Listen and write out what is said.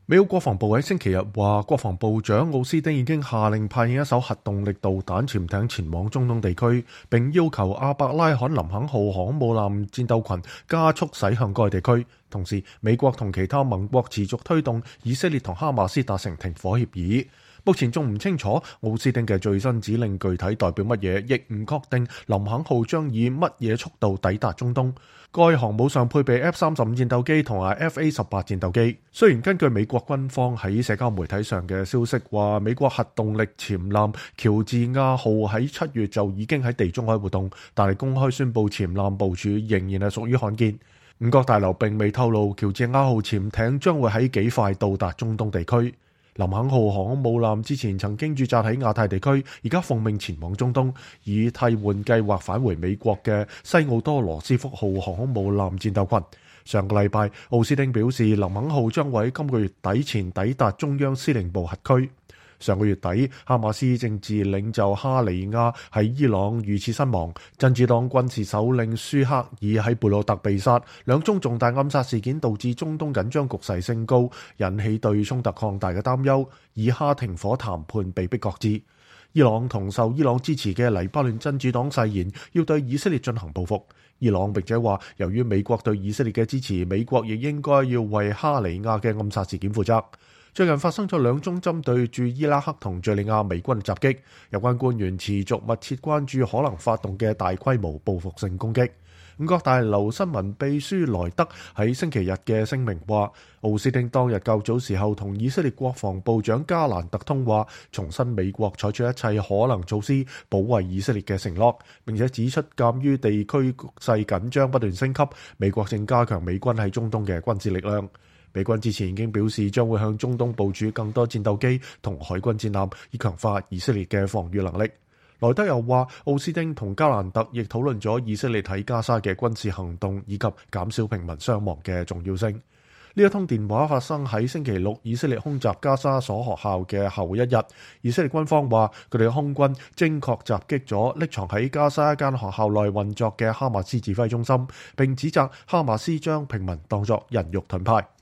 美國國防部喺星期日話，國防部長奧斯汀已經下令派遣一艘核動力導彈潛艇前往中東地區，並要求阿伯拉罕林肯號航空母艦戰鬥群加速駛向該地區。同時，美國同其他盟國持續推動以色列同哈馬斯達成停火協議。目前仲唔清楚奧斯汀嘅最新指令具體代表乜嘢，亦唔確定林肯號將以乜嘢速度抵達中東。該航母上配備 F-35戰鬥機同埋 F/A-18戰鬥機。雖然根據美國軍方喺社交媒體上嘅消息話，美國核動力潛艦喬治亞號喺7月就已經喺地中海活動，但係公開宣布潛艦部署仍然係屬於罕見。五角大樓並未透露喬治亞號潛艇將會喺幾快到達中東地區。林肯號航空母艦之前曾經駐紮喺亞太地區，而家奉命前往中東，以替換計劃返回美國嘅西奧多羅斯福號航空母艦戰鬥群。上個禮拜，奧斯汀表示林肯號將會喺今個月底前抵達中央司令部轄區。上個月底，哈馬斯政治領袖哈尼亞喺伊朗遇刺身亡，真主黨軍事首領舒克爾喺貝魯特被殺，兩宗重大暗殺事件導致中東緊張局勢升高，引起對衝突擴大嘅擔憂，以哈停火談判被迫擱置。伊朗同受伊朗支持嘅黎巴嫩真主黨誓言要對以色列進行報復。伊朗並且話，由於美國對以色列嘅支持，美國亦應該要為哈尼亞嘅暗殺事件負責。最近發生咗兩宗針對駐伊拉克同敘利亞美軍襲擊，有關官員持續密切關注可能發動嘅大規模報復性攻擊。五角大樓新聞秘書萊德喺星期日嘅聲明話，奧斯汀當日較早時候同以色列國防部長加蘭特通話，重申美國採取一切可能措施保衛以色列嘅承諾，並且指出鑑於地區局勢緊張不斷升級，美國正加強美軍喺中東嘅軍事力量。美軍之前已經表示將會向中東部署更多戰鬥機同海軍戰艦，以強化以色列嘅防禦能力。萊德又話，奧斯汀同加蘭特亦討論咗以色列喺加沙嘅軍事行動以及減少平民傷亡嘅重要性。呢一通電話發生喺星期六以色列空襲加沙所學校嘅後一日。以色列軍方話，佢哋嘅空軍精確襲擊咗匿藏喺加沙一間學校內運作嘅哈馬斯指揮中心，並指責哈馬斯將平民當作人肉盾牌。